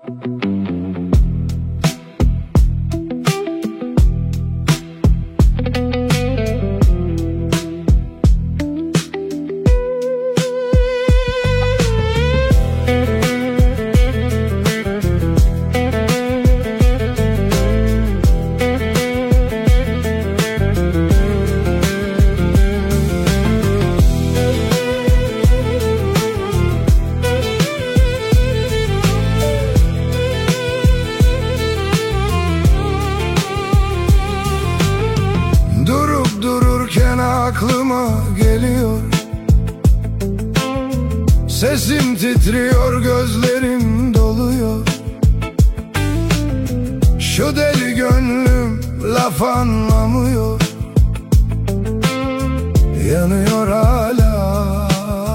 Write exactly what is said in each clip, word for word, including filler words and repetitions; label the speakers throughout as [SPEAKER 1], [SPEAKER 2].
[SPEAKER 1] Aklıma geliyor, sesim titriyor, gözlerim doluyor. Şu deli gönlüm laf anlamıyor, yanıyor hala,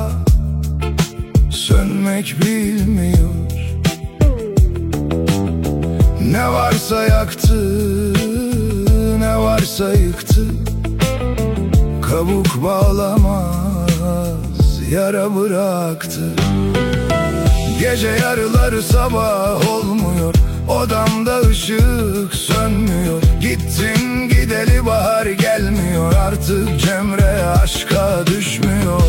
[SPEAKER 1] sönmek bilmiyor. Ne varsa yaktı, ne varsa yıktı. Kabuk bağlamaz, yara bıraktı. Gece yarıları sabah olmuyor, odamda ışık sönmüyor. Gittin gideli bahar gelmiyor, artık Cemre aşka düşmüyor.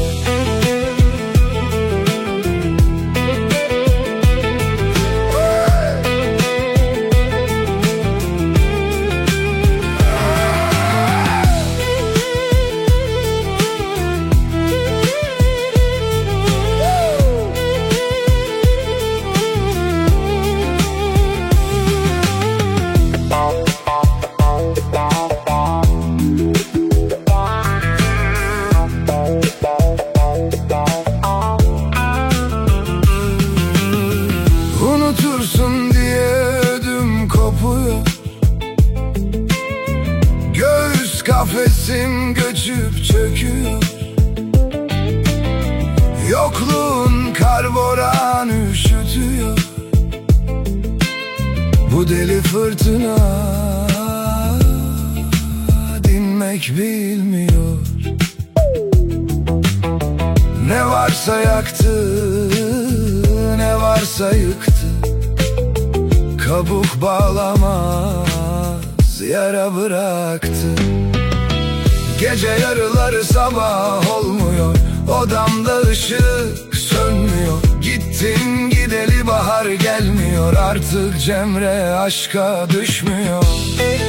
[SPEAKER 1] Unutursun diye ödüm kopuyor, göğüs kafesim göçüp çöküyor. Yokluğun kar boran üşütüyor. Bu deli fırtına dinmek bilmiyor. Ne varsa yaktı, ne varsa yıktı. Kabuk bağlamaz, yara bıraktı. Gece yarıları sabah olmuyor, odamda ışık sönmüyor. Gittin gideli bahar gelmiyor, artık Cemre aşka düşmüyor.